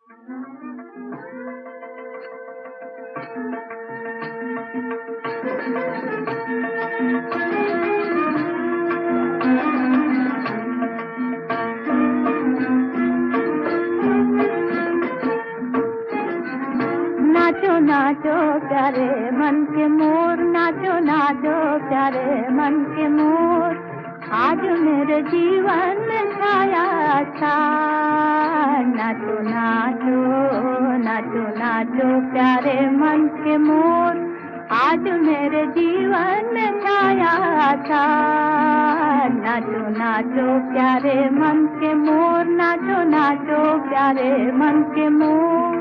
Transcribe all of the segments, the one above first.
नाचो नाचो प्यारे मन के मोर, नाचो नाचो प्यारे मन के मोर, आज मेरे जीवन में छाया अच्छा। नाचो नाचो नाचो नाचो प्यारे मन के मोर, आज मेरे जीवन में छाया अच्छा। नाचो नाचो प्यारे मन के मोर, नाचो नाचो प्यारे मन के मोर।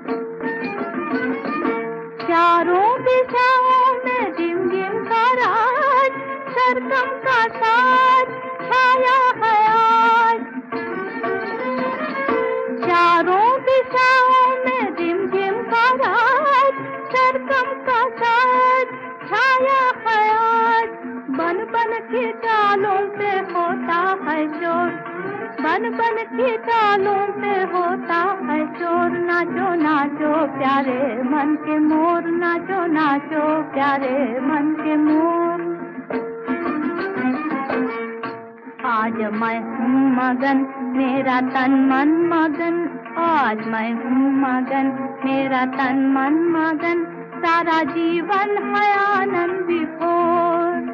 चारों दिशाओं में झिम झिम का राज, सरगम का साज छाया है आज। चारों दिशाओं में झिम झिम का राज, सरगम का साज छाया है आज। बन बन की चालों पे होता है शोर, बन बन की चालों पे होता है शोर। नाचो नाचो प्यारे मन के मोर, नाचो नाचो प्यारे मन के मोर। आज मैं हूँ मगन, मेरा तन मन मगन, आज मैं हूँ मगन, मेरा तन मन मगन, सारा जीवन है आनंद विभोर।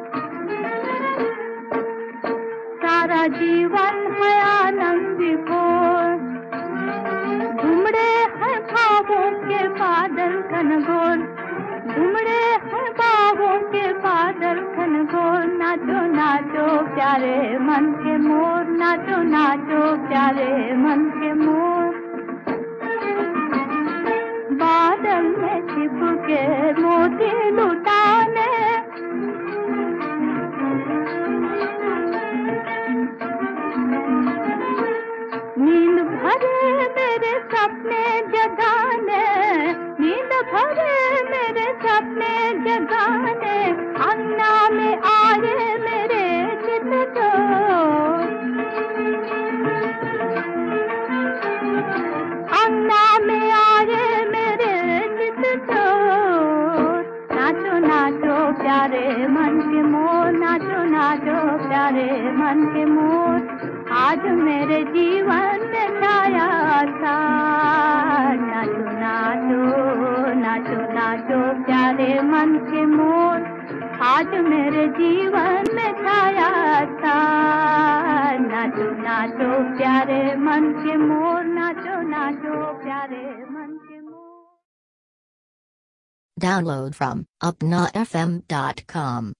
सारा जीवन है आनंद विभोर। घुमड़े हैं भावों के बादल घनघोर, घुमड़े हैं भावों के बादल घनघोर। नाचो नाचो प्यारे मन के मोर, नाचो नाचो प्यारे मन के मोर। बादल में छिप के मोती लुटाने, नींद भरे मेरे सपने जगाने, नींद भरे मेरे सपने जगाने। अंगना में आए मेरे चित चोर, अंगना में आए मेरे चित चोर। नाचो नाचो प्यारे मन के मोर, नाचो नाचो प्यारे मन के मोर, आज मेरे जीवन में छाया था। नाचो नाचो नाचो नाचो प्यारे मन के मोर, आज मेरे जीवन में छाया था। नाचो नाचो प्यारे मन के मोर, नाचो नाचो प्यारे मन के मोर। Download from upnafm.com.